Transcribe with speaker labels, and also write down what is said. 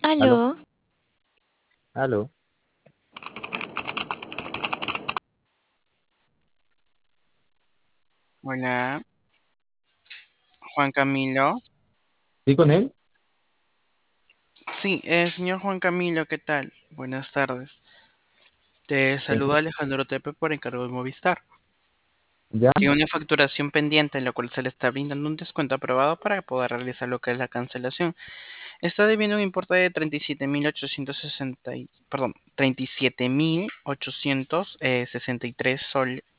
Speaker 1: ¿Aló?
Speaker 2: Aló,
Speaker 1: ¿Aló?
Speaker 3: Hola, Juan Camilo.
Speaker 1: ¿Sí con él?
Speaker 3: Sí, señor Juan Camilo, ¿qué tal? Buenas tardes. Te saluda
Speaker 1: Cuéntame.
Speaker 3: Alejandro Tepe por encargo de Movistar.
Speaker 1: ¿Ya?
Speaker 3: Tiene una facturación pendiente en la cual se le está brindando un descuento aprobado para poder realizar lo que es la cancelación. Está debiendo un importe de 37.860, perdón, 37.863